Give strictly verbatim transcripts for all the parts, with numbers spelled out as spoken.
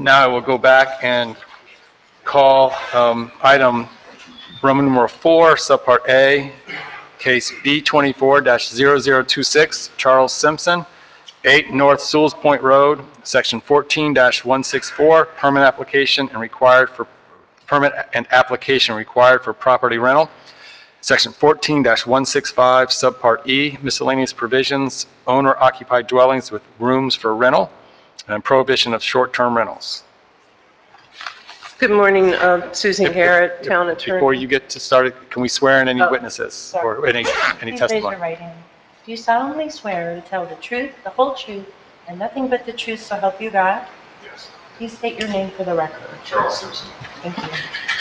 now I will go back and call um, item Roman numeral four, subpart A, case B twenty-four dash zero zero two six, Charles Simpson, eight North Sewells Point Road, section fourteen dash one sixty-four, permit application and required for permit and application required for property rental. Section fourteen dash one sixty-five, subpart E, miscellaneous provisions, owner occupied dwellings with rooms for rental, and prohibition of short-term rentals. Good morning, uh, Susan If- Garrett, if- Town if- Attorney. Before you get to start, can we swear in any Oh, witnesses sorry. or any, any Please raise testimony? your right hand. Do you solemnly swear to tell the truth, the whole truth, and nothing but the truth, so help you God? Yes. Please state your name for the record. Charles Simpson. Thank you.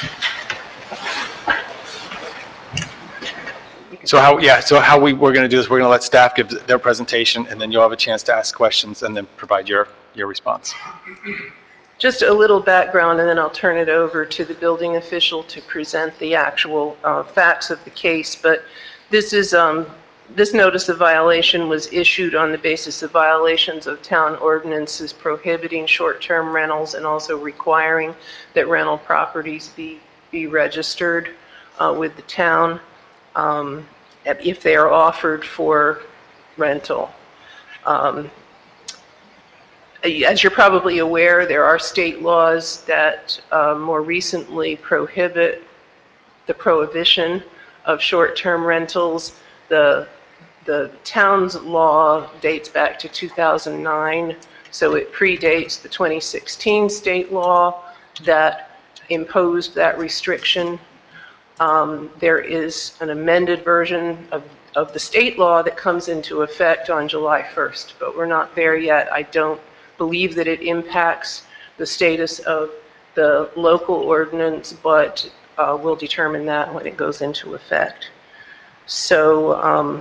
So how, yeah, so how we, we're going to do this, we're going to let staff give their presentation, and then you'll have a chance to ask questions and then provide your, your response. Just a little background, and then I'll turn it over to the building official to present the actual uh, facts of the case. But this is, um, this notice of violation was issued on the basis of violations of town ordinances prohibiting short-term rentals and also requiring that rental properties be, be registered uh, with the town um, if they are offered for rental. Um, As you're probably aware, there are state laws that uh, more recently prohibit the prohibition of short-term rentals. The, the town's law dates back to two thousand nine, so it predates the twenty sixteen state law that imposed that restriction. Um, there is an amended version of, of the state law that comes into effect on July first, but we're not there yet. I don't believe that it impacts the status of the local ordinance, but uh, we'll determine that when it goes into effect. So um,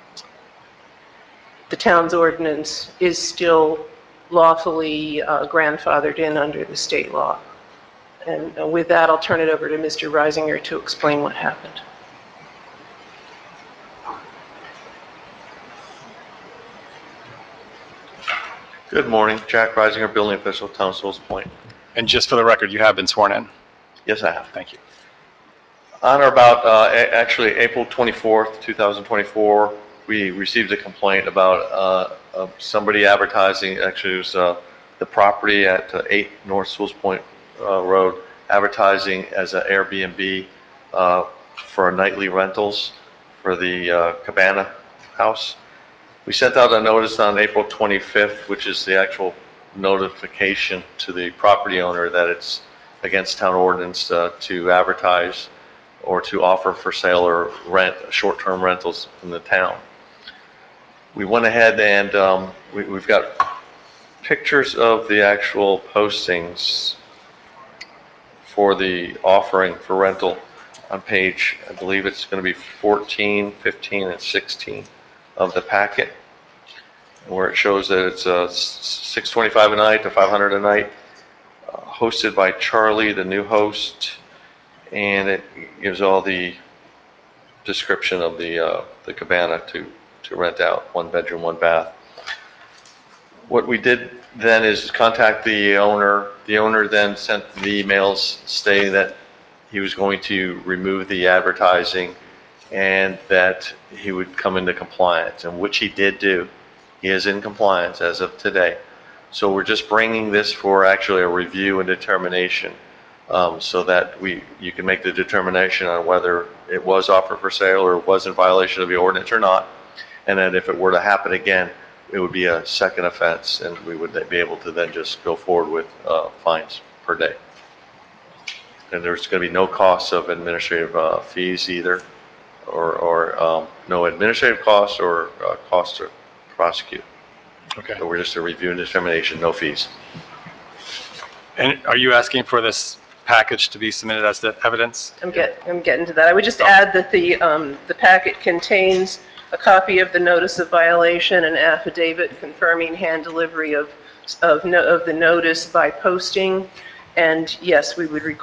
the town's ordinance is still lawfully uh, grandfathered in under the state law. And uh, with that, I'll turn it over to Mister Reisinger to explain what happened. Good morning, Jack Reisinger, building official, Town Sewells Point. And just for the record, you have been sworn in. Yes, I have. Thank you. On or about, uh, a- actually, April twenty-fourth, two thousand twenty-four, we received a complaint about uh, uh, somebody advertising, actually it was uh, the property at uh, eight North Sewells Point uh, Road, advertising as an Airbnb uh, for nightly rentals for the uh, Cabana House. We sent out a notice on April twenty-fifth, which is the actual notification to the property owner that it's against town ordinance uh, to advertise or to offer for sale or rent short-term rentals in the town. We went ahead and um, we, we've got pictures of the actual postings for the offering for rental on page, I believe it's going to be fourteen, fifteen, and sixteen of the packet, where it shows that it's uh, six twenty-five a night to five hundred a night, uh, hosted by Charlie, the new host, and it gives all the description of the uh, the cabana to to rent out, one bedroom, one bath. What we did then is contact the owner. The owner then sent the emails stating that he was going to remove the advertising and that he would come into compliance, and which he did do. He is in compliance as of today. So we're just bringing this for actually a review and determination, um, so that we you can make the determination on whether it was offered for sale or was in violation of the ordinance or not. And then if it were to happen again, it would be a second offense, and we would be able to then just go forward with uh, fines per day. And there's going to be no costs of administrative uh, fees either, or, or um, no administrative costs or uh, costs to prosecute. Okay. So we're just a review and determination, no fees. And are you asking for this package to be submitted as the evidence? I'm get, I'm getting to that. I would just add that the, um, the packet contains a copy of the notice of violation, an affidavit confirming hand delivery of, of, no, of the notice by posting. And yes, we would require